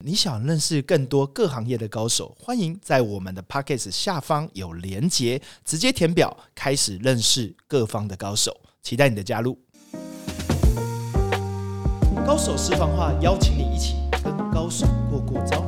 你想认识更多各行业的高手，欢迎在我们的 Podcast 下方有连结，直接填表开始认识各方的高手，期待你的加入。高手私房话，邀请你一起跟高手过过招。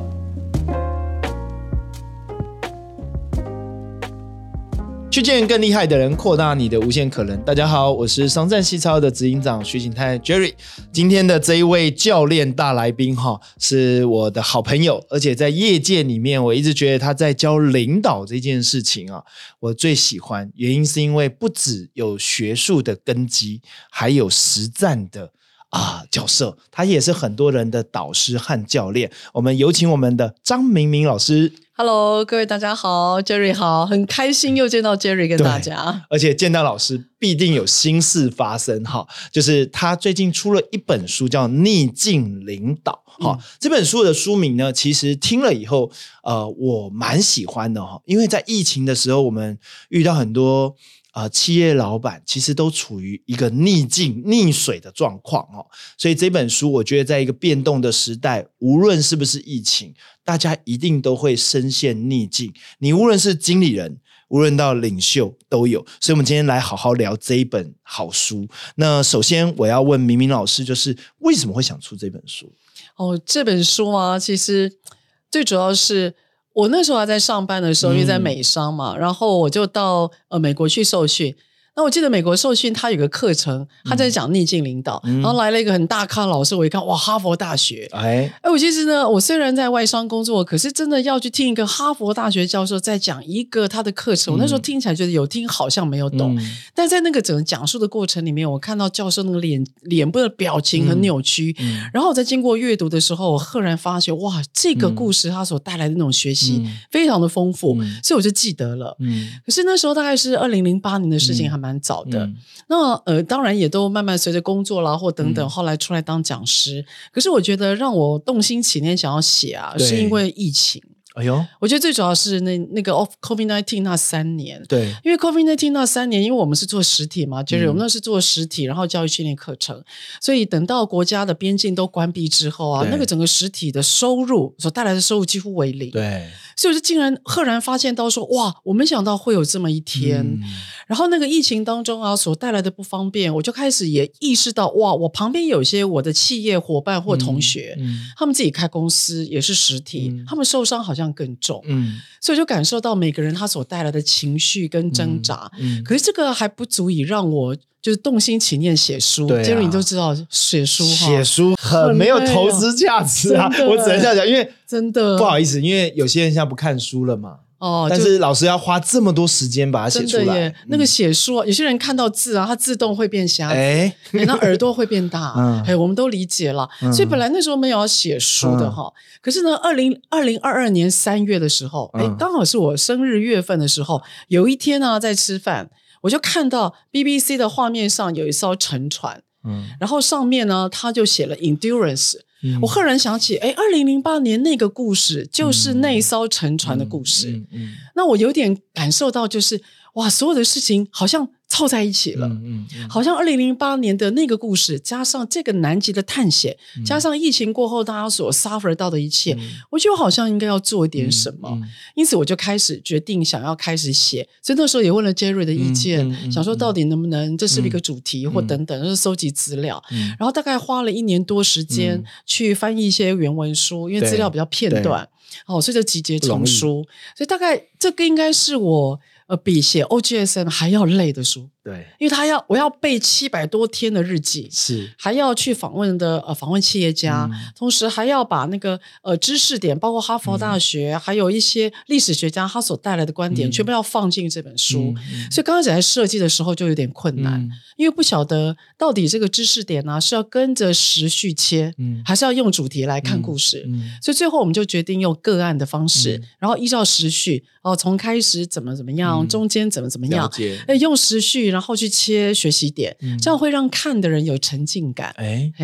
去见更厉害的人，扩大你的无限可能。大家好，我是商战西超的执行长徐景泰 Jerry。今天的这一位教练大来宾是我的好朋友，而且在业界里面，我一直觉得他在教领导这件事情我最喜欢。原因是因为不只有学术的根基，还有实战的角色，他也是很多人的导师和教练。我们有请我们的张明明老师。 Hello， 各位大家好 ，Jerry 好，很开心又见到 Jerry 跟大家。 而且见到老师必定有新事发生就是他最近出了一本书叫《逆境领导》这本书的书名呢，其实听了以后我蛮喜欢的因为在疫情的时候，我们遇到很多企业老板其实都处于一个逆水的状况所以这本书我觉得在一个变动的时代，无论是不是疫情，大家一定都会深陷逆境，你无论是经理人，无论到领袖都有。所以我们今天来好好聊这一本好书。那首先我要问明明老师，就是为什么会想出这本书？ 这本书其实最主要是我那时候还在上班的时候，因为在美商嘛，然后我就到美国去受训。那我记得美国受训他有个课程，他在讲逆境领导，然后来了一个很大咖老师，我一看哇，哈佛大学。我其实呢，我虽然在外商工作，可是真的要去听一个哈佛大学教授在讲一个他的课程，我那时候听起来觉得有听好像没有懂，但在那个整个讲述的过程里面，我看到教授那个脸部的表情很扭曲，然后我在经过阅读的时候，我赫然发觉哇，这个故事它所带来的那种学习非常的丰富，所以我就记得了。可是那时候大概是2008年的事情，还蛮早的。那当然也都慢慢随着工作啦或等等，后来出来当讲师。可是我觉得让我动心起念想要写是因为疫情。我觉得最主要是那个 COVID-19 那3年。对，因为 COVID-19 那3年，因为我们是做实体嘛，Jerry，我们那是做实体，然后教育训练课程，所以等到国家的边境都关闭之后那个整个实体的收入所带来的收入几乎为零。对，所以我就竟然赫然发现到说，哇，我没想到会有这么一天。然后那个疫情当中所带来的不方便，我就开始也意识到，哇，我旁边有些我的企业伙伴或同学，他们自己开公司也是实体，他们受伤好像更重。所以就感受到每个人他所带来的情绪跟挣扎。可是这个还不足以让我就是动心起念写书。结果你都知道写书很没有投资价值我只能这样讲，因为真的不好意思，因为有些人现在不看书了嘛。但是老师要花这么多时间把它写出来。真的耶， 那个写书有些人看到字它自动会变瞎子，那耳朵会变大我们都理解了。所以本来那时候没有要写书的可是呢2022年3月的时候刚好是我生日月份的时候，有一天在吃饭，我就看到 BBC 的画面上有一艘沉船，然后上面呢他就写了 Endurance。我赫然想起2008年那个故事就是那一艘沉船的故事。那我有点感受到，就是哇，所有的事情好像凑在一起了。好像2008年的那个故事加上这个南极的探险，加上疫情过后大家所 suffer 到的一切，我觉得我好像应该要做一点什么。因此我就开始决定想要开始写。所以那时候也问了 Jerry 的意见，想说到底能不能这是一个主题或等等，就是搜集资料。然后大概花了1年多时间去翻译一些原文书，因为资料比较片段所以就集结成书。所以大概这个应该是我比写 OGSM 还要累的书。对，因为我要背700多天的日记，是还要去访问企业家，同时还要把那个知识点，包括哈佛大学，还有一些历史学家他所带来的观点，全部要放进这本书。所以刚开始在设计的时候就有点困难，因为不晓得到底这个知识点是要跟着时序切，还是要用主题来看故事。所以最后我们就决定用个案的方式，然后依照时序从开始怎么样，中间怎么样，用时序然后去切学习点，这样会让看的人有沉浸感。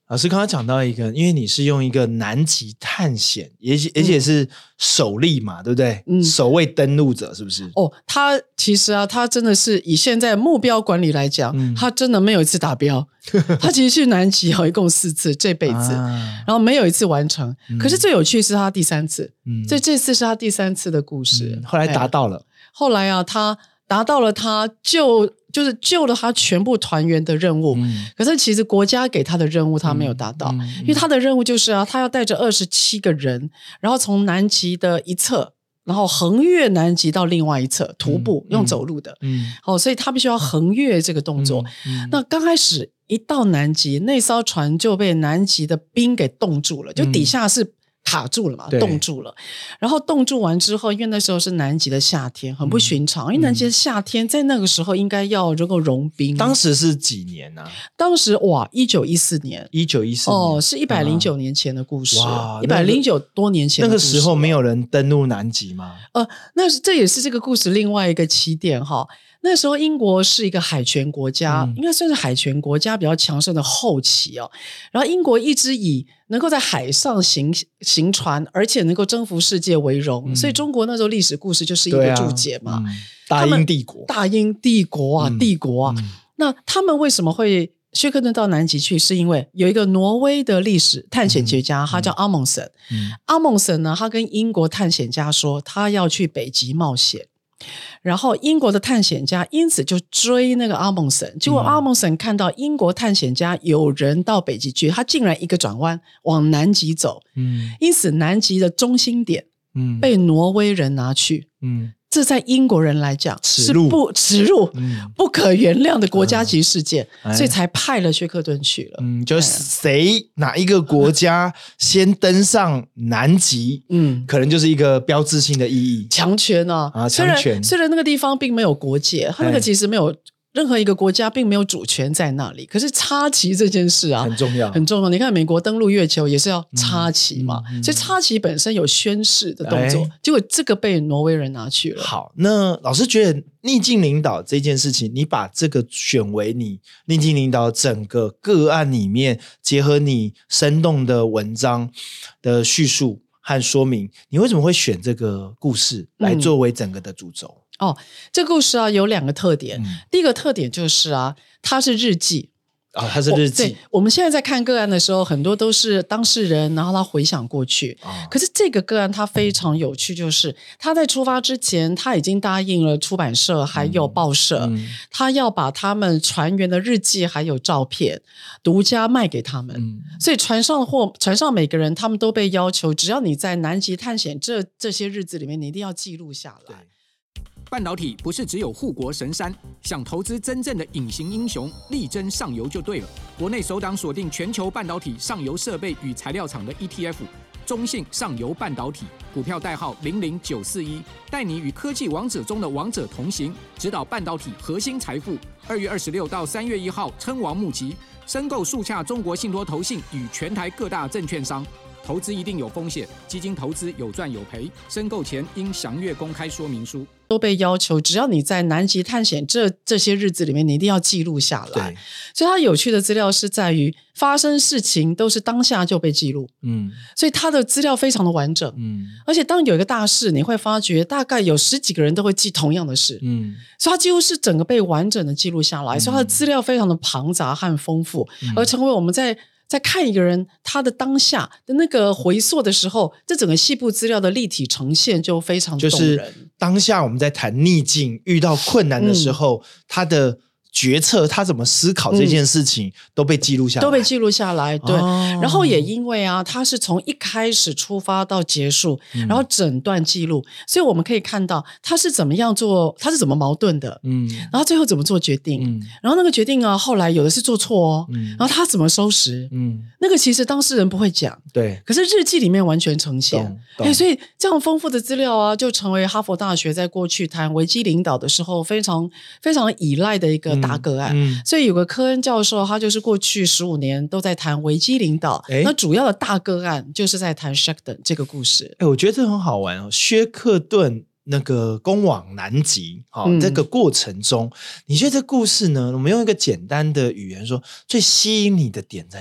老师刚刚讲到一个，因为你是用一个南极探险，而且是首例嘛，对不对？首位登陆者是不是？ 他其实啊，他真的是以现在目标管理来讲，他真的没有一次达标。他其实去南极一共4次这辈子，然后没有一次完成。可是最有趣是他第3次，所以这次是他第3次的故事。 后来达到了， 后来啊，他达到了，他就是救了他全部团员的任务。可是其实国家给他的任务他没有达到，因为他的任务就是啊，他要带着27个人，然后从南极的一侧，然后横越南极到另外一侧，徒步用走路的。所以他必须要横越这个动作。那刚开始一到南极，那艘船就被南极的冰给冻住了，就底下是卡住了嘛，冻住了。然后冻住完之后，因为那时候是南极的夏天，很不寻常。因为南极的夏天在那个时候应该要能够融冰。 当时是几年啊？ 当时1914年。 1914年是109年前的故事。109多年前的故事。 那个时候没有人登陆南极吗？ 这也是这个故事另外一个起点哈。那时候英国是一个海权国家，应该算是海权国家比较强盛的后期哦。然后英国一直以能够在海上行船，而且能够征服世界为荣，所以中国那时候历史故事就是一个注解嘛。 大英帝国啊，帝国啊。那他们为什么会薛克顿到南极去？是因为有一个挪威的历史探险学家，他叫阿蒙森。阿蒙森呢，他跟英国探险家说，他要去北极冒险。然后英国的探险家因此就追那个阿蒙森，结果阿蒙森看到英国探险家有人到北极去，他竟然一个转弯往南极走。因此南极的中心点被挪威人拿去。这在英国人来讲是耻辱不可原谅的国家级事件，所以才派了薛克顿去了。 就是哪一个国家先登上南极，可能就是一个标志性的意义， 强权啊！ 强权。 虽然那个地方并没有国界，它那个其实没有任何一个国家并没有主权在那里，可是插旗这件事啊， 很重要， 很重要。你看美国登陆月球也是要插旗嘛，所以插旗本身有宣示的动作，结果这个被挪威人拿去了。 好，那老师觉得逆境领导这件事情，你把这个选为你逆境领导整个个案里面，结合你生动的文章的叙述和说明，你为什么会选这个故事来作为整个的主轴？ 这个故事啊有2个特点。第一个特点就是啊，它是日记。 它是日记。 对，我们现在在看个案的时候，很多都是当事人，然后他回想过去。可是这个个案它非常有趣，就是他在出发之前，他已经答应了出版社还有报社，他要把他们船员的日记还有照片独家卖给他们。所以船上每个人他们都被要求，只要你在南极探险这些日子里面，你一定要记录下来。 半导体不是只有护国神山，想投资真正的隐形英雄，力争上游就对了。国内首档锁定全球半导体上游设备与材料厂的 ETF， 中信上游半导体，股票代号00941，带你与科技王者中的王者同行，指导半导体核心财富。2月26到3月1号称王募集，申购速洽中国信托投信与全台各大证券商。投资一定有风险，基金投资有赚有赔，申购前应详阅公开说明书。 都被要求，只要你在南极探险这些日子里面，你一定要记录下来。所以它有趣的资料是在于发生事情都是当下就被记录。所以它的资料非常的完整。而且当有一个大事，你会发觉大概有10几个人都会记同样的事。所以它几乎是整个被完整的记录下来，所以它的资料非常的庞杂和丰富，而成为我们在看一个人他的当下的那个回溯的时候，这整个细部资料的立体呈现就非常动人。 就是当下我们在谈逆境遇到困难的时候，他的决策他怎么思考这件事情都被记录下来， 对。然后也因为啊，他是从一开始出发到结束，然后整段记录，所以我们可以看到他是怎么样做，他是怎么矛盾的，然后最后怎么做决定，然后那个决定啊，后来有的是做错哦，然后他怎么收拾，那个其实当事人不会讲， 对， 可是日记里面完全呈现，所以这样丰富的资料啊，就成为哈佛大学在过去谈危机领导的时候非常非常依赖的一个大个案。所以有个科恩教授，他就是过去15年都在谈危机领导，那主要的大个案就是在谈 Shackleton 这个故事。 我觉得这很好玩哦，薛克顿那个攻往南极，这个过程中，你觉得这故事呢，我们用一个简单的语言说，最吸引你的点在哪里？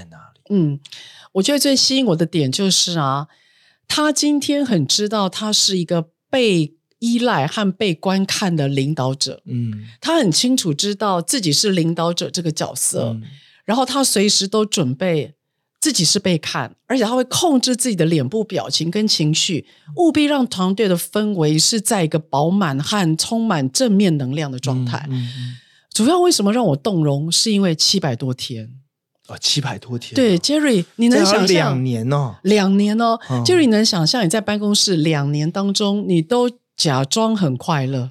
我觉得最吸引我的点就是啊，他今天很知道他是一个被依赖和被观看的领导者，他很清楚知道自己是领导者这个角色，然后他随时都准备自己是被看，而且他会控制自己的脸部表情跟情绪，务必让团队的氛围是在一个饱满和充满正面能量的状态。主要为什么让我动容，是因为700多天。 700多天。 对 Jerry 你能想象 2年哦 ？2年哦，Jerry 你能想象你在办公室2年当中，你都假装很快乐？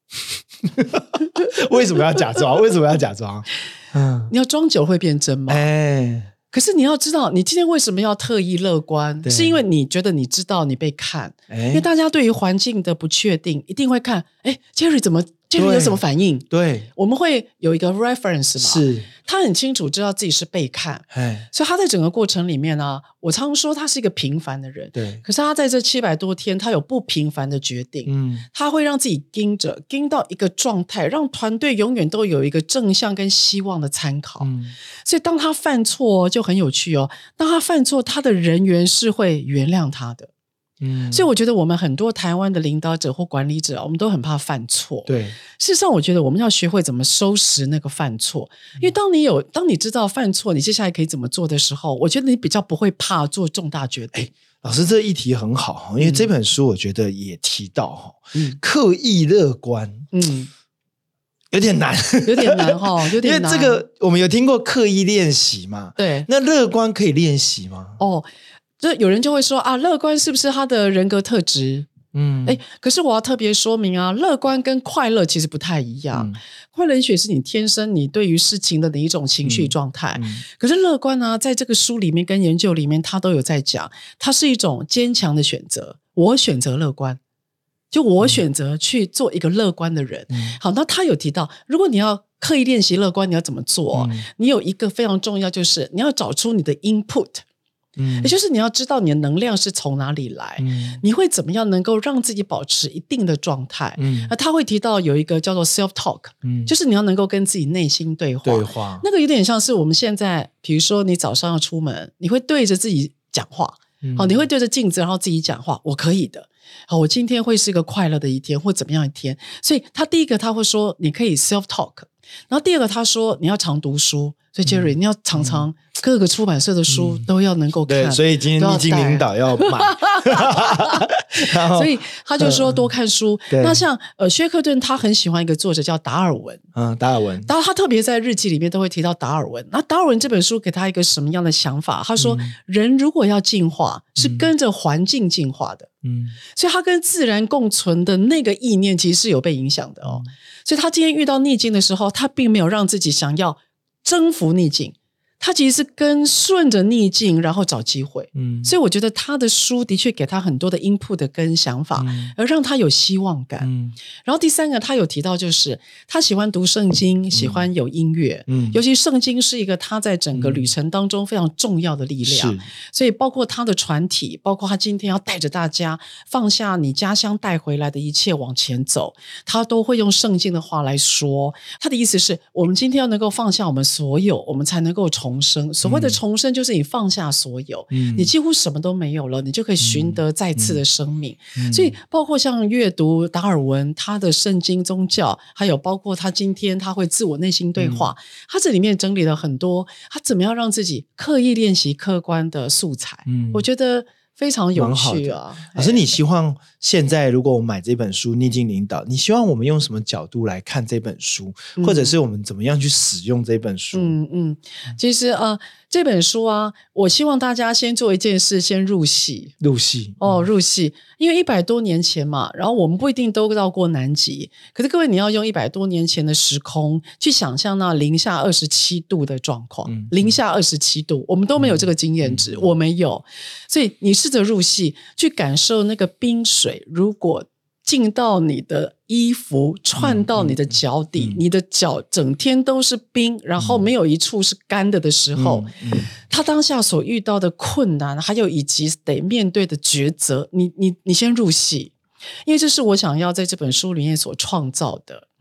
为什么要假装？为什么要假装？ 你要装久会变真吗？可是你要知道，你今天为什么要特意乐观？是因为你觉得你知道你被看，因为大家对于环境的不确定，一定会看。Jerry 有什么反应？ 对， 我们会有一个 reference 嘛。 是， 他很清楚知道自己是被看，所以他在整个过程里面呢，我常说他是一个平凡的人， 对。 可是他在这700多天，他有不平凡的决定，他会让自己盯到一个状态，让团队永远都有一个正向跟希望的参考。所以当他犯错就很有趣哦，当他犯错，他的人员是会原谅他的。所以我觉得我们很多台湾的领导者或管理者，我们都很怕犯错。 对， 事实上我觉得我们要学会怎么收拾那个犯错，因为当你知道犯错，你接下来可以怎么做的时候，我觉得你比较不会怕做重大决定。 老师这议题很好，因为这本书我觉得也提到刻意乐观，有点难， 有点难有点难。 因为这个我们有听过刻意练习嘛？ 对， 那乐观可以练习吗？ 就有人就会说啊，乐观是不是他的人格特质？可是我要特别说明啊，乐观跟快乐其实不太一样。快乐也许是你天生你对于事情的一种情绪状态，可是乐观啊，在这个书里面跟研究里面，他都有在讲，它是一种坚强的选择。我选择乐观，就我选择去做一个乐观的人。好，那他有提到，如果你要刻意练习乐观，你要怎么做？你有一个非常重要，就是你要找出你的 input。也就是你要知道你的能量是从哪里来，你会怎么样能够让自己保持一定的状态。他会提到有一个叫做 self talk，就是你要能够跟自己内心对话。那个有点像是我们现在比如说你早上要出门，你会对着自己讲话，你会对着镜子然后自己讲话，我可以的，我今天会是一个快乐的一天或怎么样一天。所以他第一个他会说你可以 self talk， 然后第二个他说你要常读书。所以 Jerry 你要常常各个出版社的书都要能够看。 对，所以今天逆境领导要买。 所以他就说多看书。那像薛克顿他很喜欢一个作者叫达尔文。 达尔文。 他特别在日记里面都会提到达尔文。那达尔文这本书给他一个什么样的想法？他说人如果要进化是跟着环境进化的。所以他跟自然共存的那个意念其实是有被影响的哦。所以他今天遇到逆境的时候，他并没有让自己想要征服逆境，他其实是跟顺着逆境然后找机会。所以我觉得他的书的确给他很多的 input 跟想法，而让他有希望感。然后第三个他有提到就是他喜欢读圣经，喜欢有音乐，尤其圣经是一个他在整个旅程当中非常重要的力量。所以包括他的传体，包括他今天要带着大家放下你家乡带回来的一切往前走，他都会用圣经的话来说。他的意思是我们今天要能够放下我们所有，我们才能够重生。所谓的重生就是你放下所有，你几乎什么都没有了，你就可以寻得再次的生命。所以包括像阅读达尔文他的圣经宗教，还有包括他今天他会自我内心对话，他这里面整理了很多他怎么样让自己刻意练习客观的素材。我觉得非常有趣啊。 老师，你希望现在如果我们买这本书《逆境领导》，你希望我们用什么角度来看这本书，或者是我们怎么样去使用这本书？ 其实这本书啊，我希望大家先做一件事，先入戏。入戏，因为100多年前嘛，然后我们不一定都到过南极，可是各位你要用100多年前的时空去想象那零下27度的状况。零下27度，我们都没有这个经验值，我没有。所以你试着入戏，去感受那个冰水如果进到你的衣服，串到你的脚底，你的脚整天都是冰，然后没有一处是干的时候，他当下所遇到的困难，还有以及得面对的抉择，你先入戏，因为这是我想要在这本书里面所创造的。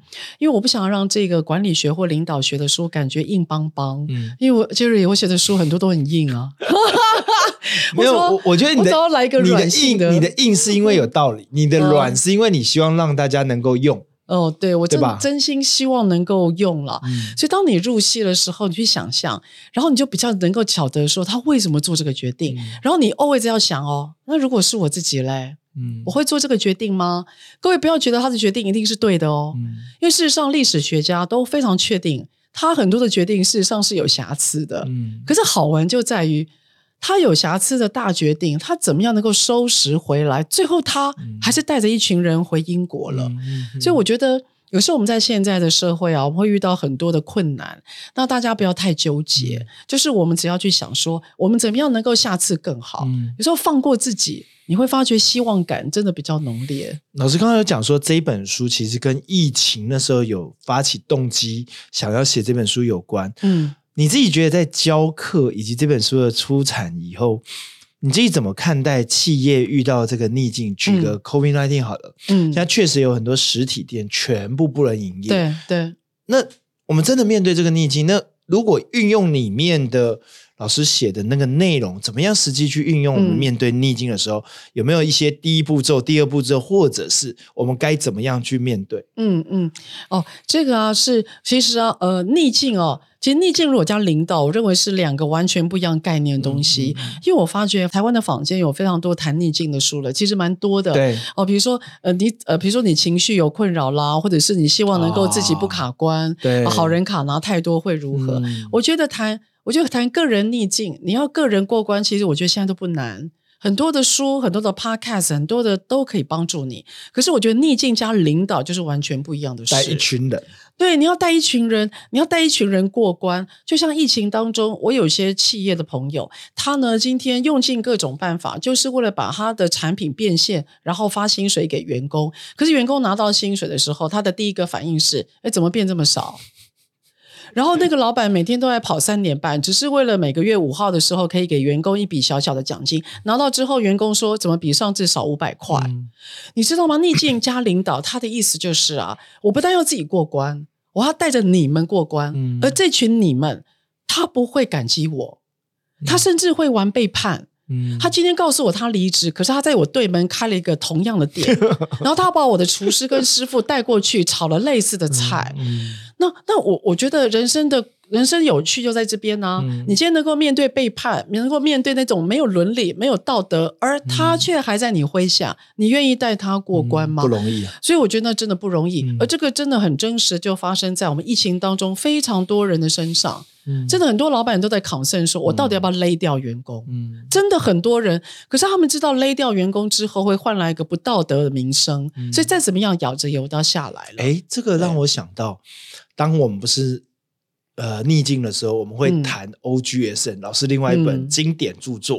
因为我不想让这个管理学或领导学的书感觉硬邦邦，因为Jerry 我写的书很多都很硬啊。 没有，我觉得你的来一个软性的， 你的硬是因为有道理，你的软是因为你希望让大家能够用。 对，我真心希望能够用了。所以当你入戏的时候，你去想象，然后你就比较能够晓得说他为什么做这个决定，然后你 always 要想那如果是我自己嘞，我会做这个决定吗？各位不要觉得他的决定一定是对的因为事实上历史学家都非常确定他很多的决定事实上是有瑕疵的。可是好玩就在于他有瑕疵的大决定，他怎么样能够收拾回来，最后他还是带着一群人回英国了。所以我觉得有时候我们在现在的社会我们会遇到很多的困难，那大家不要太纠结，就是我们只要去想说我们怎么样能够下次更好。有时候放过自己，你会发觉希望感真的比较浓烈。 老师刚刚有讲说这一本书其实跟疫情那时候有发起动机想要写这本书有关。你自己觉得在教课以及这本书的出产以后，你自己怎么看待企业遇到这个逆境？举个 COVID-19 好了，现在确实有很多实体店全部不能营业。 对。 那我们真的面对这个逆境，那如果运用里面的老师写的那个内容，怎么样实际去运用？我们面对逆境的时候，有没有一些第一步骤、第二步骤，或者是我们该怎么样去面对？ 这个是其实逆境其实逆境如果加领导，我认为是两个完全不一样概念的东西。因为我发觉台湾的坊间有非常多谈逆境的书了，其实蛮多的。 对比如说比如说你情绪有困扰啦，或者是你希望能够自己不卡关，好人卡拿太多会如何？我觉得谈个人逆境，你要个人过关，其实我觉得现在都不难。很多的书，很多的 podcast， 很多的都可以帮助你。可是我觉得逆境加领导就是完全不一样的事。 带一群人， 对，你要带一群人过关。就像疫情当中，我有些企业的朋友，他呢今天用尽各种办法，就是为了把他的产品变现，然后发薪水给员工。可是员工拿到薪水的时候，他的第一个反应是：怎么变这么少？然后那个老板每天都在跑3点半，只是为了每个月5号的时候可以给员工一笔小小的奖金，拿到之后员工说怎么比上次少500块。你知道吗？逆境加领导他的意思就是我不但要自己过关，我要带着你们过关，而这群你们他不会感激我，他甚至会玩背叛。他今天告诉我他离职，可是他在我对门开了一个同样的店，然后他把我的厨师跟师傅带过去炒了类似的菜。那我觉得人生有趣就在这边你今天能够面对背叛，能够面对那种没有伦理没有道德，而他却还在你麾下，你愿意带他过关吗？ 不容易所以我觉得那真的不容易。而这个真的很真实，就发生在我们疫情当中非常多人的身上。真的很多老板都在concern说我到底要不要勒掉员工。真的很多人，可是他们知道勒掉员工之后会换来一个不道德的名声，所以再怎么样咬着油都要下来了。 这个让我想到，当我们不是逆境的时候，我们会谈 OGSN，老师另外一本经典著作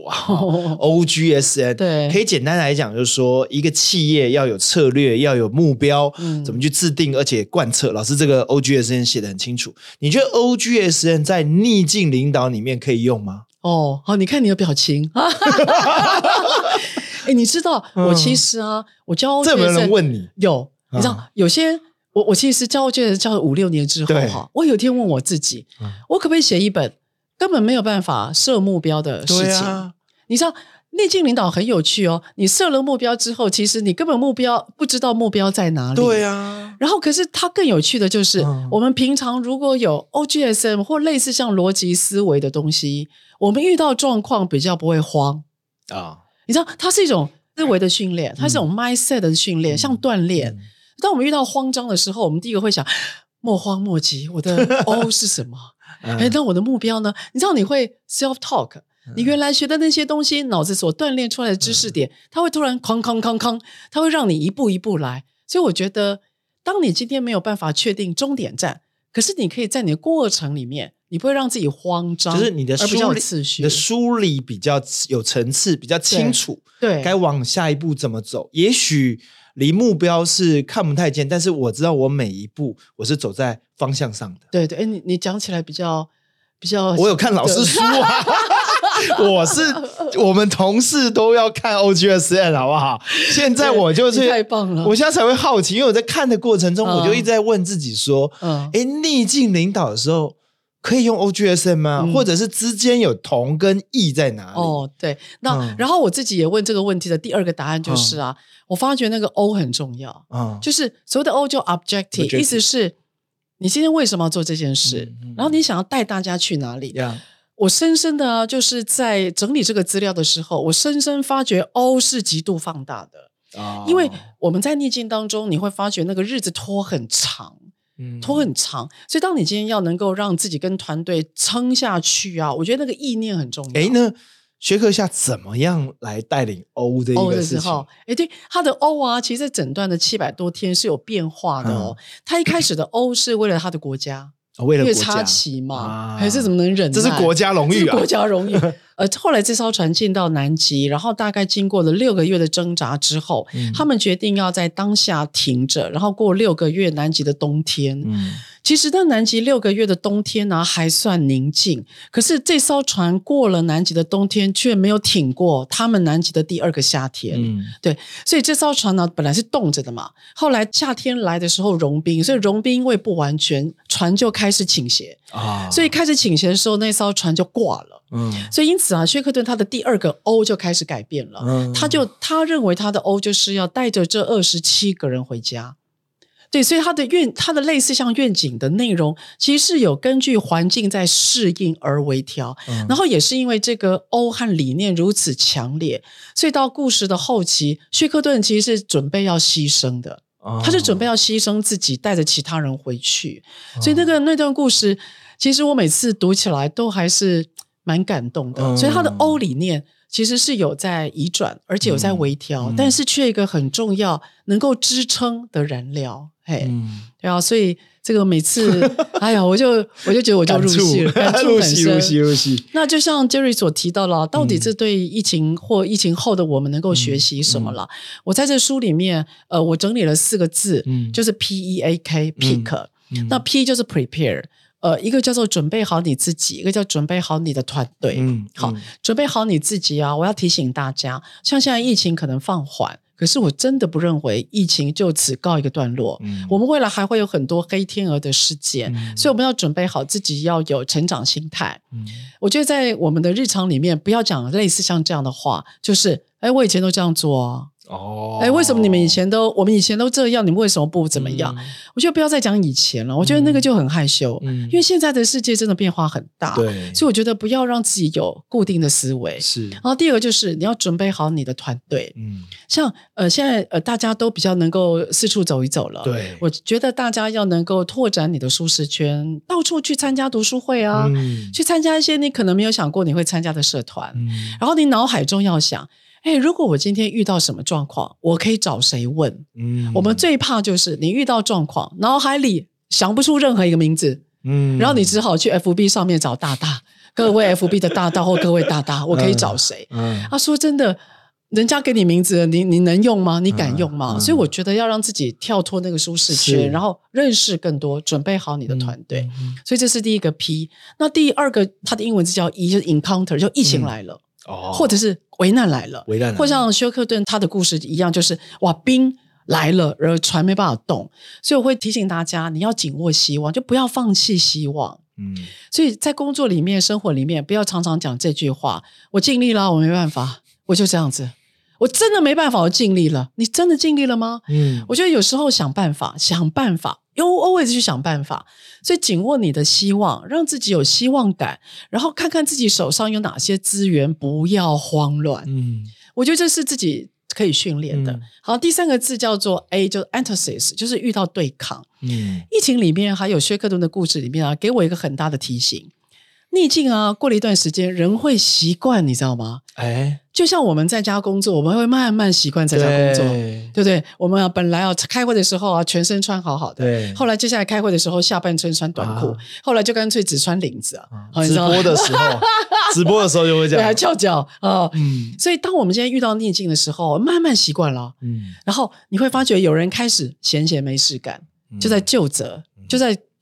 OGSN。 对， 可以简单来讲就是说，一个企业要有策略，要有目标，怎么去制定而且贯彻。老师这个 OGSN 写得很清楚。你觉得 OGSN 在逆境领导里面可以用吗？ 好，你看你的表情。你知道我其实我教 OGSN， 这有没有人问你？ 有，你知道有些我其实教了5-6年之后我有一天问我自己，我可不可以写一本根本没有办法设目标的事情？你知道逆境领导很有趣你设了目标之后，其实你根本不知道目标在哪里。 对啊。 然后可是它更有趣的就是，我们平常如果有 OGSM 或类似像逻辑思维的东西，我们遇到状况比较不会慌你知道它是一种思维的训练，它是一种 mindset 的训练，像锻炼。当我们遇到慌张的时候，我们第一个会想莫慌莫急，我的 O 是什么那我的目标呢？你知道你会 self talk，你原来学的那些东西，脑子所锻炼出来的知识点，它会突然哐哐哐哐，它会让你一步一步来。所以我觉得当你今天没有办法确定终点站，可是你可以在你的过程里面，你不会让自己慌张， 就是你的梳理比较有层次，比较清楚， 对， 该往下一步怎么走。也许离目标是看不太见，但是我知道我每一步我是走在方向上的。 对对，你讲起来比较， 我有看老师书我们同事都要看 OGSN 好不好？现在我就是太棒了， 我现在才会好奇，因为我在看的过程中，我就一直在问自己说，逆境领导的时候可以用 OGSN 吗？或者是之间有同跟异在哪里？ 对，那然后我自己也问这个问题的第二个答案就是我发觉那个 O 很重要，就是所谓的 O 就 objective， 意思是你今天为什么要做这件事，然后你想要带大家去哪里？我深深的就是在整理这个资料的时候，我深深发觉 O 是极度放大的，因为我们在逆境当中，你会发觉那个日子拖很长。所以当你今天要能够让自己跟团队撑下去我觉得那个意念很重要。 那薛克夏怎么样来带领 O 的一个事情？ 对，他的 O 其实在整段的700多天是有变化的他一开始的 O 是为了他的国家， 为了国家插旗嘛，还是怎么能忍耐？ 这是国家荣誉这是国家荣誉。后来这艘船进到南极，然后大概经过了6个月的挣扎之后，他们决定要在当下停着，然后过6个月南极的冬天。其实在南极6个月的冬天还算宁静，可是这艘船过了南极的冬天却没有挺过他们南极的第2个夏天。对，所以这艘船本来是冻着的嘛，后来夏天来的时候融冰，所以融冰因为不完全，船就开始倾斜所以开始倾斜的时候那艘船就挂了。所以因此薛克顿他的第2个 O 就开始改变了。他认为他的 O 就是要带着这27个人回家。对，所以他的类似像愿景的内容其实是有根据环境在适应而微调，然后也是因为这个 O 和理念如此强烈，所以到故事的后期，薛克顿其实是准备要牺牲的。他是准备要牺牲自己带着其他人回去。所以那段故事其实我每次读起来都还是蛮感动的。所以他的 O 理念其实是有在移转，而且有在微调，但是却一个很重要能够支撑的燃料。对啊，所以这个每次我就觉得我就入戏了，感触很深。 入戏。那就像 Jerry 所提到了，到底这对疫情或疫情后的我们能够学习什么了？我在这书里面我整理了4个字，就是 PEAK peak。那 P 就是 prepare，一个叫做准备好你自己，一个叫准备好你的团队。好，准备好你自己我要提醒大家，像现在疫情可能放缓，可是我真的不认为疫情就此告一个段落。我们未来还会有很多黑天鹅的事件，所以我们要准备好自己，要有成长心态。我觉得在我们的日常里面不要讲类似像这样的话，就是我以前都这样做为什么我们以前都这样，你们为什么不怎么样？我觉得不要再讲以前了，我觉得那个就很害羞。因为现在的世界真的变化很大，所以我觉得不要让自己有固定的思维。然后第二个就是你要准备好你的团队。像现在大家都比较能够四处走一走了，我觉得大家要能够拓展你的舒适圈，到处去参加读书会去参加一些你可能没有想过你会参加的社团。然后你脑海中要想，如果我今天遇到什么状况，我可以找谁问？我们最怕就是你遇到状况，脑海里想不出任何一个名字，然后你只好去 FB 上面找大大，各位 FB 的大大或各位大大，我可以找谁？说真的，人家给你名字，你能用吗？你敢用吗？所以我觉得要让自己跳脱那个舒适圈，然后认识更多，准备好你的团队。所以这是第一个 P。那第2个，它的英文字叫 E， 就是 encounter， 就疫情来了。或者是危难来了，或像休克顿他的故事一样，就是冰来了，然后船没办法动，所以我会提醒大家，你要紧握希望，就不要放弃希望。所以在工作里面、生活里面，不要常常讲这句话：我尽力了，我没办法，我就这样子。我真的没办法，我尽力了。你真的尽力了吗？我觉得有时候想办法，always 去想办法。所以紧握你的希望，让自己有希望感，然后看看自己手上有哪些资源，不要慌乱。我觉得这是自己可以训练的。好，第3个字叫做 A， 就是 antithesis， 就是遇到对抗。疫情里面还有薛克顿的故事里面给我一个很大的提醒。逆境过了一段时间，人会习惯，你知道吗？就像我们在家工作，我们会慢慢习惯在家工作，对不对？我们本来开会的时候全身穿好好的，后来接下来开会的时候下半身穿短裤，后来就干脆只穿领子直播的时候就会这样， 还翘脚所以当我们现在遇到逆境的时候，慢慢习惯了。然后你会发觉有人开始闲没事干，就在就责，就在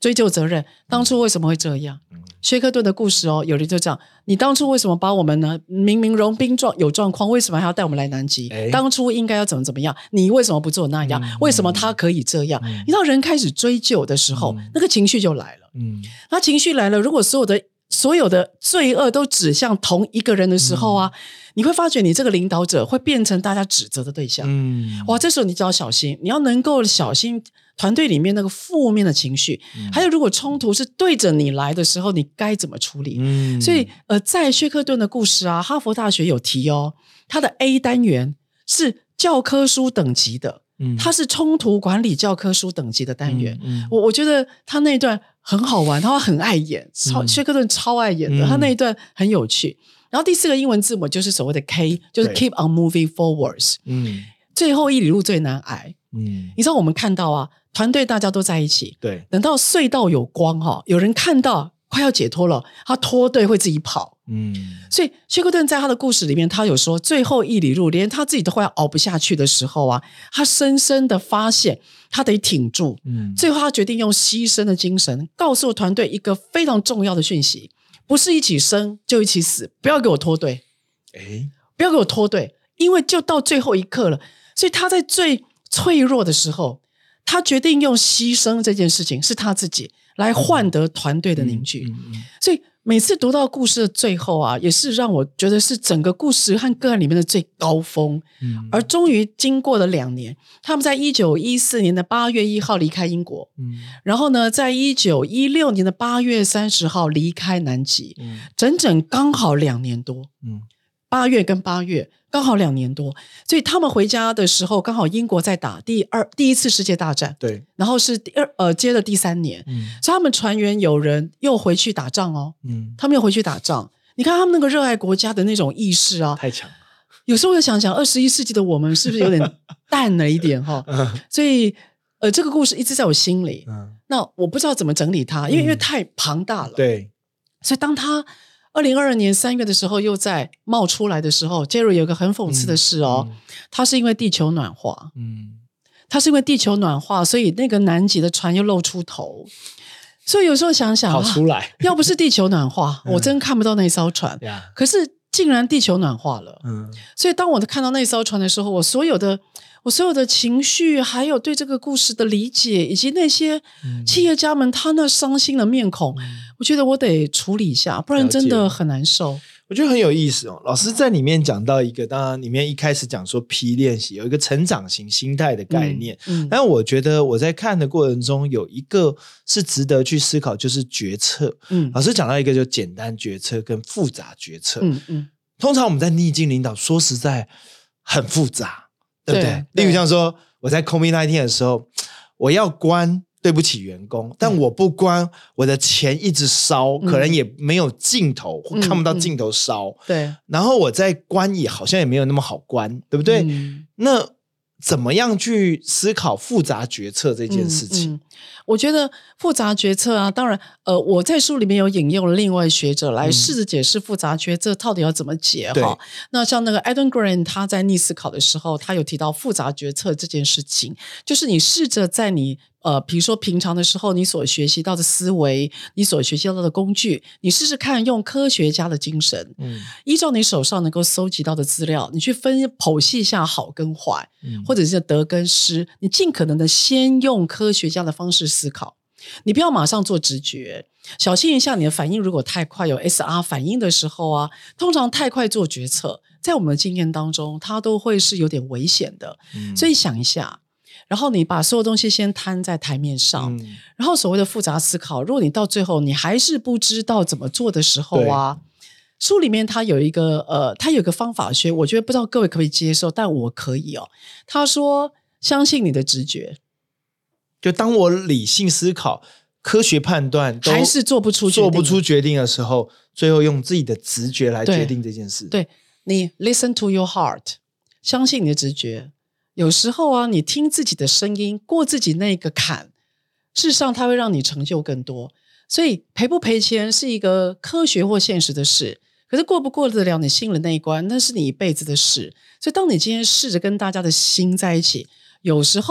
追究责任，当初为什么会这样？薛克顿的故事有人就讲，你当初为什么把我们呢？明明融冰有状况，为什么还要带我们来南极？当初应该要怎么样？你为什么不做那样？为什么他可以这样？你知道人开始追究的时候，那个情绪就来了。那情绪来了，如果所有的罪恶都指向同一个人的时候啊，你会发觉你这个领导者会变成大家指责的对象。哇，这时候你就要小心，你要能够小心团队里面那个负面的情绪，还有如果冲突是对着你来的时候，你该怎么处理？所以在薛克顿的故事啊，哈佛大学有提他的 A 单元是教科书等级的，它是冲突管理教科书等级的单元。我觉得他那一段很好玩，他很爱演，薛克顿超爱演的，他那一段很有趣。然后第4个英文字母就是所谓的 K， 就是 keep on moving forwards。最后一里路最难挨。你知道我们看到啊，团队大家都在一起， 对， 等到隧道有光有人看到快要解脱了，他脱队会自己跑。所以薛克顿在他的故事里面，他有说最后一里路连他自己都快要熬不下去的时候啊，他深深的发现他得挺住。最后他决定用牺牲的精神告诉团队一个非常重要的讯息，不是一起生就一起死，不要给我脱队。不要给我脱队，因为就到最后一刻了。所以他在最脆弱的时候，他决定用牺牲这件事情，是他自己来换得团队的凝聚。所以每次读到故事的最后啊，也是让我觉得是整个故事和个案里面的最高峰。而终于经过了2年，他们在1914年的8月1号离开英国，然后呢，在1916年的8月30号离开南极，整整刚好2年多。8月跟8月刚好2年多，所以他们回家的时候，刚好英国在打第一次世界大战， 对， 然后是接了第3年，所以他们船员有人又回去打仗他们又回去打仗。你看他们那个热爱国家的那种意识啊， 太强。 有时候就想想21世纪的我们是不是有点淡了一点所以这个故事一直在我心里。那我不知道怎么整理它，因为太庞大了。 对， 所以当他2022年3月的时候又在冒出来的时候， Jerry 有一个很讽刺的事他是因为地球暖化，他是因为地球暖化，所以那个南极的船又露出头。所以有时候想想跑出来要不是地球暖化我真看不到那艘船可是竟然地球暖化了。所以当我看到那艘船的时候，我所有的情绪，还有对这个故事的理解，以及那些企业家们他那伤心的面孔，我觉得我得处理一下，不然真的很难受。 我觉得很有意思老师在里面讲到一个，当然里面一开始讲说 P 练习有一个成长型心态的概念，但我觉得我在看的过程中有一个是值得去思考，就是决策。老师讲到一个就简单决策跟复杂决策。通常我们在逆境领导说实在很复杂，对不对？例如像说我在 COVID-19 的时候，我要关对不起员工，但我不关，我的钱一直烧，可能也没有尽头，看不到尽头烧。 对， 然后我在关也好像也没有那么好关，对不对？那怎么样去思考复杂决策这件事情？ 我觉得复杂决策啊，当然我在书里面有引用了另外学者来试着解释复杂决策到底要怎么解那像那个 Adam Grant 他在逆思考的时候，他有提到复杂决策这件事情，就是你试着在你比如说平常的时候你所学习到的思维，你所学习到的工具，你试试看用科学家的精神依照你手上能够搜集到的资料，你去剖析一下好跟坏或者是得跟失，你尽可能的先用科学家的方式思考，你不要马上做直觉，小心一下你的反应，如果太快有 SR 反应的时候啊，通常太快做决策在我们的经验当中它都会是有点危险的所以想一下，然后你把所有东西先摊在台面上然后所谓的复杂思考，如果你到最后你还是不知道怎么做的时候啊，书里面他有一个方法学，我觉得不知道各位可不可以接受，但我可以他说相信你的直觉， 就当我理性思考科学判断都还是做不出决定的时候，最后用自己的直觉来决定这件事。 对，你 listen to your heart， 相信你的直觉。有时候啊，你听自己的声音，过自己那个坎，事实上它会让你成就更多。所以赔不赔钱是一个科学或现实的事，可是过不过得了你心里那一关，那是你一辈子的事。所以当你今天试着跟大家的心在一起，有时候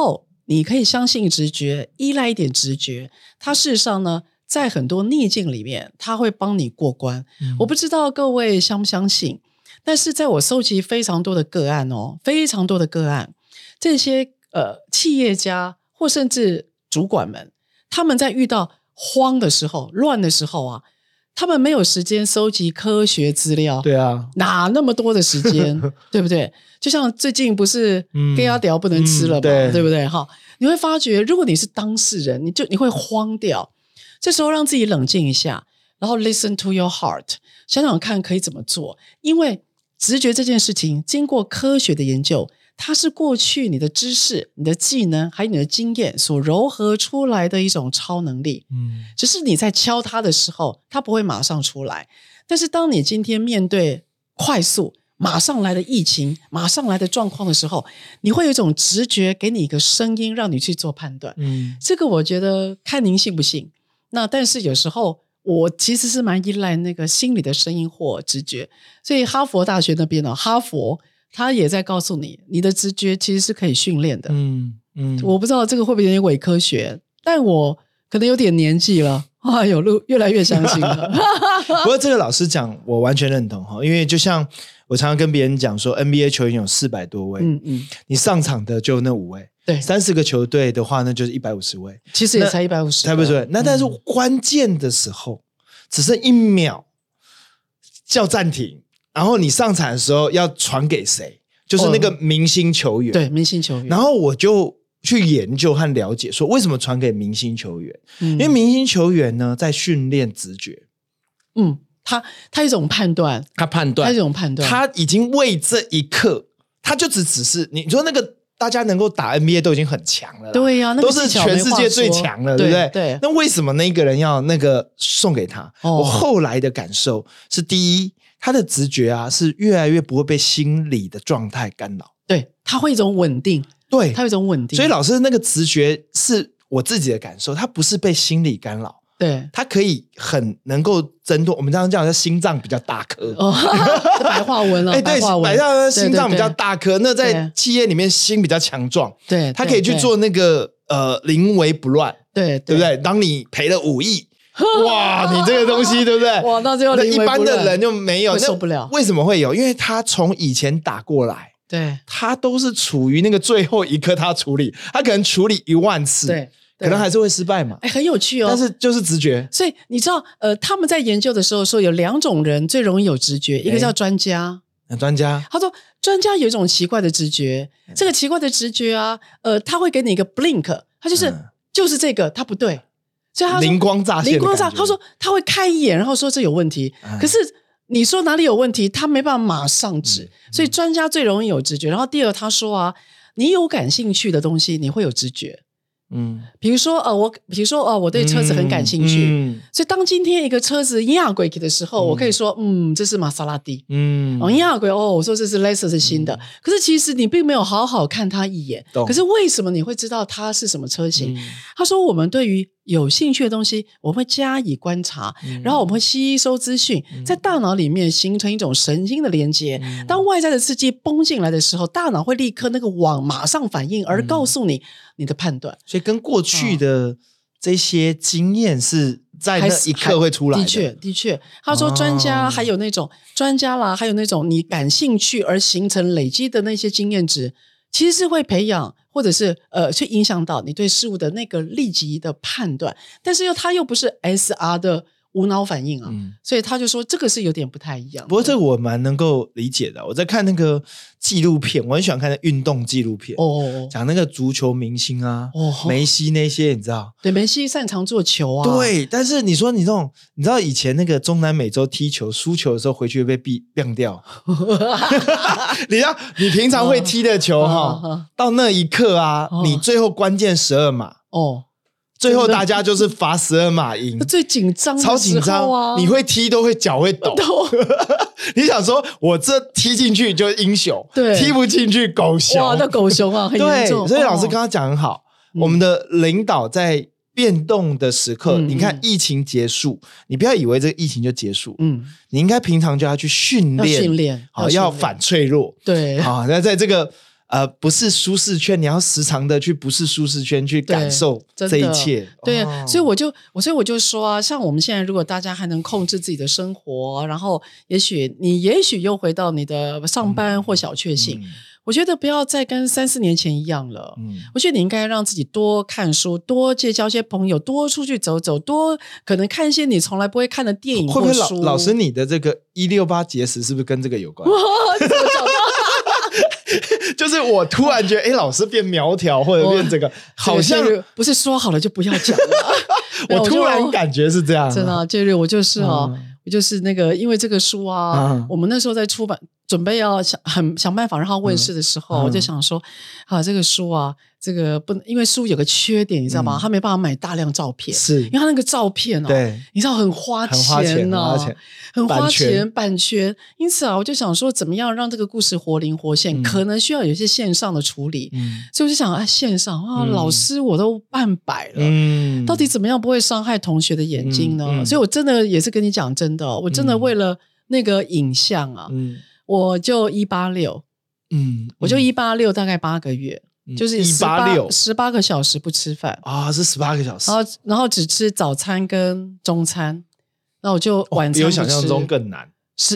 你可以相信直觉，依赖一点直觉，它事实上呢在很多逆境里面它会帮你过关。我不知道各位相不相信，但是在我搜集非常多的个案非常多的个案，这些企业家或甚至主管们，他们在遇到慌的时候乱的时候啊，他们没有时间搜集科学资料， 对啊， 哪那么多的时间对不对？就像最近不是鸡鸭屌不能吃了嘛，对不对？你会发觉如果你是当事人，你会慌掉。这时候让自己冷静一下，然后 listen to your heart， 想想看可以怎么做。因为直觉这件事情经过科学的研究，它是过去你的知识、你的技能还有你的经验所糅合出来的一种超能力。只是你在敲它的时候它不会马上出来，但是当你今天面对快速马上来的疫情、马上来的状况的时候，你会有一种直觉给你一个声音让你去做判断。这个我觉得看您信不信。那但是有时候我其实是蛮依赖那个心里的声音或直觉，所以哈佛大学那边哈佛他也在告诉你，你的直觉其实是可以训练的。我不知道这个会不会有点伪科学，但我可能有点年纪了，越来越相信了。 不过这个老师讲我完全认同，因为就像我常常跟别人讲说 NBA 球员有400多位，你上场的就那5位，对，30个球队的话那就是150位， 其实也才150， 才不对。那但是关键的时候只剩1秒叫暂停，然后你上场的时候要传给谁，就是那个明星球员， 对，明星球员。 然后我就去研究和了解说为什么传给明星球员，因为明星球员呢在训练直觉， 他一种判断，他一种判断， 他已经为这一刻，他就只是你说那个大家能够打 NBA 都已经很强了， 对呀， 都是全世界最强了，对不对？ 对。 那为什么那个人要那个送给他？我后来的感受是，第一，他的直觉啊是越来越不会被心理的状态干扰， 对，他会一种稳定， 对， 他有一种稳定。 所以老师那个直觉是我自己的感受，他不是被心理干扰。 对， 它可以很能够挣脱，我们常常讲的心脏比较大颗， 白话文了， 对，白话文，心脏比较大颗，那在企业里面心比较强壮， 对， 他可以去做那个临危不乱， 对不对？当你赔了5亿，哇，你这个东西对不对？ 哇，那就一般的人就没有， 受不了。 为什么会有？因为他从以前打过来， 对， 他都是处于那个最后一刻他处理，他可能处理10000次，对。可能还是会失败嘛， 很有趣哦。 但是就是直觉， 所以你知道，他们在研究的时候说有2种人最容易有直觉，一个叫专家， 专家， 他说专家有一种奇怪的直觉，这个奇怪的直觉啊，他会给你一个 blink， 他就是这个，他不对，所以他说灵光乍现， 他说他会开一眼，然后说这有问题，可是你说哪里有问题，他没办法马上指，所以专家最容易有直觉。然后第二，他说啊，你有感兴趣的东西，你会有直觉。比如说我对车子很感兴趣，所以当今天一个车子压轨的时候，我可以说这是玛莎拉蒂，压轨我说这是 Lexus 新的，可是其实你并没有好好看它一眼，可是为什么你会知道它是什么车型？他说我们对于有兴趣的东西，我们会加以观察，然后我们会吸收资讯，在大脑里面形成一种神经的连接。当外在的刺激崩进来的时候，大脑会立刻那个网马上反应，而告诉你你的判断。 所以跟过去的这些经验是在那一刻会出来的。 的确，他说专家还有那种专家啦，还有那种你感兴趣而形成累积的那些经验值，其实是会培养或者是去影响到你对事物的那个立即的判断，但是它又不是 SR 的无脑反应啊，所以他就说这个是有点不太一样。 不过这个我蛮能够理解的，我在看那个纪录片，我很喜欢看那运动纪录片，讲那个足球明星啊，梅西那些，你知道？ 对，梅西擅长做球啊。 对，但是你说你这种，你知道以前那个中南美洲踢球输球的时候回去会被毙掉，你知道你平常会踢的球到那一刻啊，你最后关键12码最后大家就是罚12码赢， 最紧张的时候啊， 超紧张，你会踢都会脚会抖。你想说我这踢进去就是英雄， 对， 踢不进去狗熊。 哇，那狗熊啊，很严重。 对，所以老师刚刚讲很好，我们的领导在变动的时刻，你看疫情结束，你不要以为这个疫情就结束，你应该平常就要去训练，要反脆弱， 对， 好，那在这个不是舒适圈，你要时常的去不是舒适圈去感受这一切。 对，所以我就说啊，像我们现在如果大家还能控制自己的生活，然后也许又回到你的上班或小确幸。我觉得不要再跟3-4年前一样了。我觉得你应该让自己多看书，多结交一些朋友，多出去走走，多可能看一些你从来不会看的电影或书。 会不会老师你的这个168节食是不是跟这个有关？ 怎么找到？ 就是我突然觉得，老师变苗条或者变这个，好像不是说好了就不要讲了。 我突然感觉是这样。 真的杰瑞，我就是我就是那个，因为这个书啊，我们那时候在出版。准备要想办法让它问世的时候，我就想说，这个书啊，这个不能，因为书有个缺点，你知道吗？它没办法买大量照片， 是因为它那个照片对， 你知道很花钱很花钱版权。因此啊，我就想说，怎么样让这个故事活灵活现？可能需要有一些线上的处理，所以我就想，线上老师我都半百了，到底怎么样不会伤害同学的眼睛呢？所以我真的也是跟你讲真的，我真的为了那个影像啊。我就186，我就186，大概8个月，就是18个小时不吃饭啊，是18个小时， 然后只吃早餐跟中餐，那我就晚餐不吃， 比我想象中更难。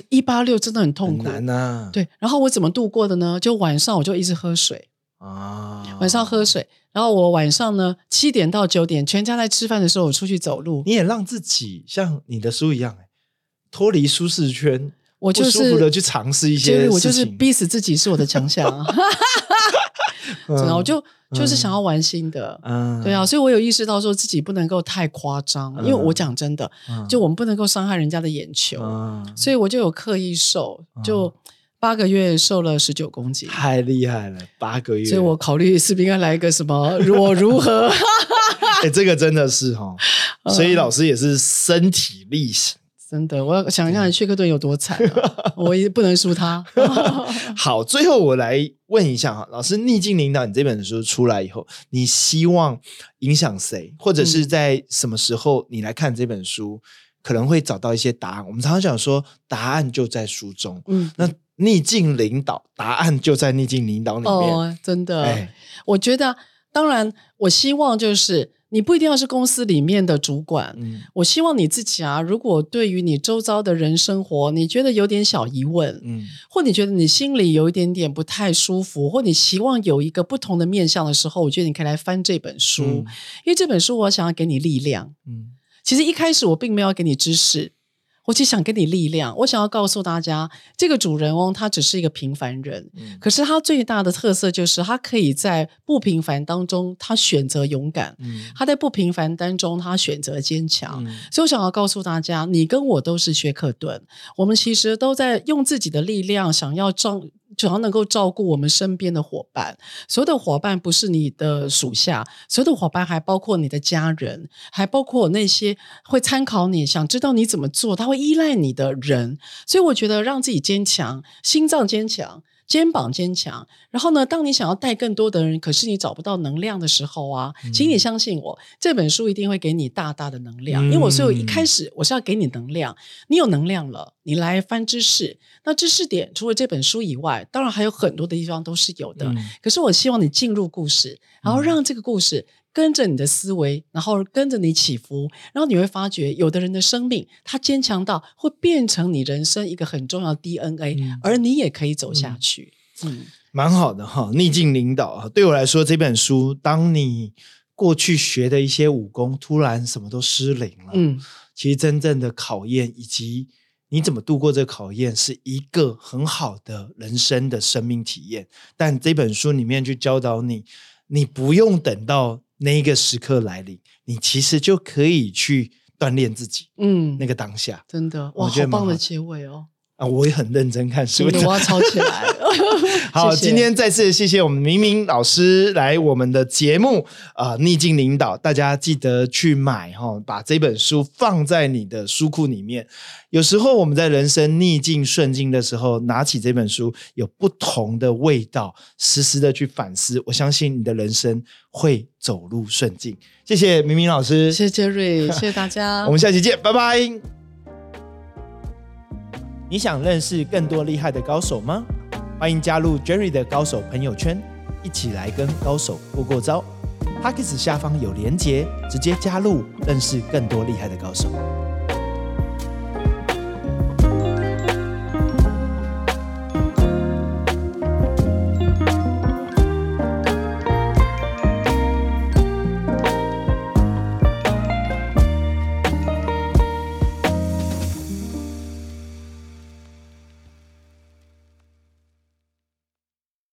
186真的很痛苦， 很难啊。 对，然后我怎么度过的呢？就晚上我就一直喝水晚上喝水，然后我晚上呢7点到9点，全家在吃饭的时候，我出去走路。 你也让自己像你的书一样，脱离舒适圈。 我就是不舒服的去尝试一些事情， 我就是逼死自己是我的强项啊！真的，我就是想要玩新的，对啊，所以我有意识到说自己不能够太夸张，因为我讲真的，就我们不能够伤害人家的眼球，所以我就有刻意瘦，就8个月瘦了19公斤， 太厉害了，8个月， 所以我考虑是不是应该来一个什么我如何？ 这个真的是所以老师也是身体力行。 真的，我要想看薛克顿有多惨我也不能输他。 好，最后我来问一下老师，逆境领导你这本书出来以后，你希望影响谁，或者是在什么时候你来看这本书可能会找到一些答案？我们常常讲说答案就在书中，那逆境领导答案就在逆境领导里面。 真的，我觉得当然我希望就是你不一定要是公司里面的主管，我希望你自己啊，如果对于你周遭的人生活你觉得有点小疑问，或你觉得你心里有一点点不太舒服，或你希望有一个不同的面向的时候，我觉得你可以来翻这本书，因为这本书我想要给你力量。其实一开始我并没有要给你知识，我只想给你力量，我想要告诉大家，这个主人翁他只是一个平凡人，可是他最大的特色就是他可以在不平凡当中他选择勇敢，他在不平凡当中他选择坚强，所以我想要告诉大家，你跟我都是薛克顿，我们其实都在用自己的力量想要能够照顾我们身边的伙伴，所有的伙伴不是你的属下，所有的伙伴还包括你的家人，还包括那些会参考你想知道你怎么做他会依赖你的人，所以我觉得让自己坚强，心脏坚强，肩膀坚强，然后呢当你想要带更多的人可是你找不到能量的时候啊，请你相信我，这本书一定会给你大大的能量，因为所以一开始我是要给你能量，你有能量了你来翻知识，那知识点除了这本书以外当然还有很多的地方都是有的，可是我希望你进入故事，然后让这个故事跟着你的思维，然后跟着你起伏，然后你会发觉有的人的生命他坚强到会变成你人生一个很重要的 DNA，而你也可以走下去。 蛮好的逆境领导对我来说这本书，当你过去学的一些武功突然什么都失灵了，其实真正的考验以及你怎么度过这个考验是一个很好的人生的生命体验，但这本书里面去教导你，你不用等到那个时刻来临，你其实就可以去锻炼自己那个当下。 真的哇，好棒的结尾我也很认真看书， 我要抄起来好，谢谢，今天再次谢谢我们明明老师来我们的节目逆境领导，大家记得去买把这本书放在你的书库里面，有时候我们在人生逆境顺境的时候拿起这本书有不同的味道，时时的去反思，我相信你的人生会走入顺境。谢谢明明老师， 谢谢 Jerry， 谢谢大家我们下期见，拜拜。你想认识更多厉害的高手吗？ 欢迎加入 Jerry 的高手朋友圈，一起来跟高手过招。Podcast 下方有连结，直接加入，认识更多厉害的高手。